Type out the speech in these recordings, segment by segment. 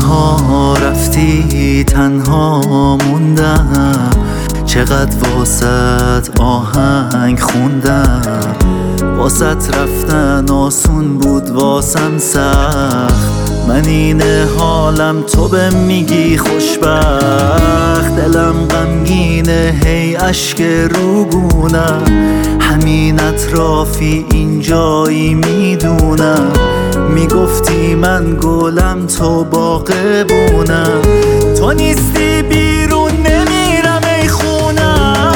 تنها رفتی تنها موندم، چقدر واسط آهنگ خوندم. واسط رفتن آسون بود واسم سخت، من این حالم تو به میگی خوشبخت. دلم غمگینه هی اشک روگونم، همین اطرافی اینجایی میدونم. میگفتی من گلم تو باغبونم، تو نیستی بیرون نمیرم ای خونم.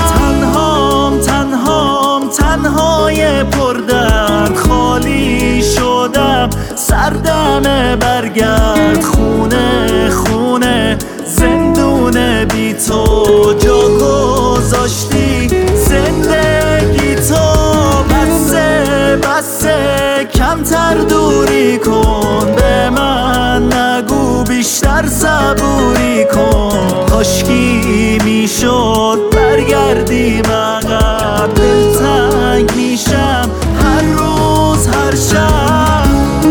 تنهای پردرد خالی شدم، سردمه برگرد خونه زندونه بی تو جا گذاشتی زندگی تو. بسه کمتر دوری کن، به من نگو بیشتر صبوری کن. کاشکی میشد برگردیم عقب، دلتنگ میشم هر روز هر شب.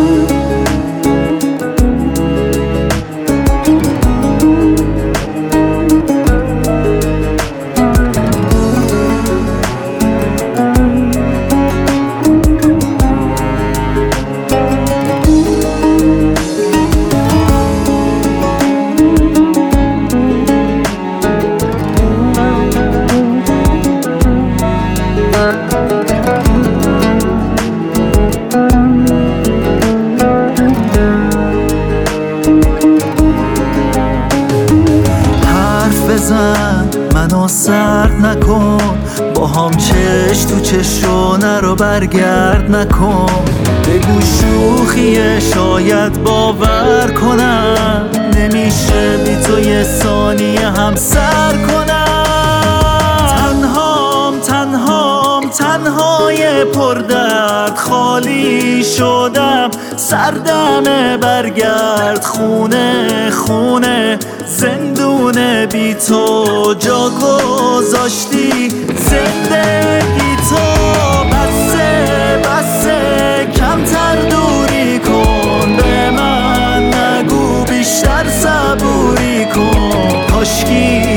منو سرد نکن، با هم چش تو چش رو نرو برگرد نکن. بگو شوخیه شاید باور کنم، نمیشه بی تو یه ثانیه هم سر کنم. تنهای پردرد خالی شدم، سردمه برگرد خونه زندونه بی تو جا گذاشتی زندگی تو. بسه کمتر دوری کن، به من نگو بیشتر صبوری کن. کاشکی